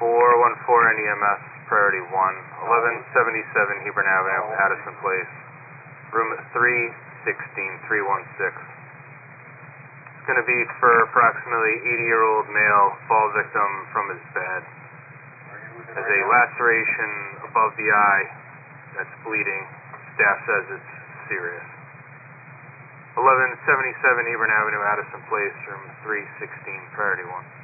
414 NEMS, priority 1, 1177 Hebron Avenue, Addison Place, room 316-316. It's going to be for approximately 80-year-old male, fall victim from his bed. Has a laceration above the eye that's bleeding. Staff says it's serious. 1177 Hebron Avenue, Addison Place, room 316, priority 1.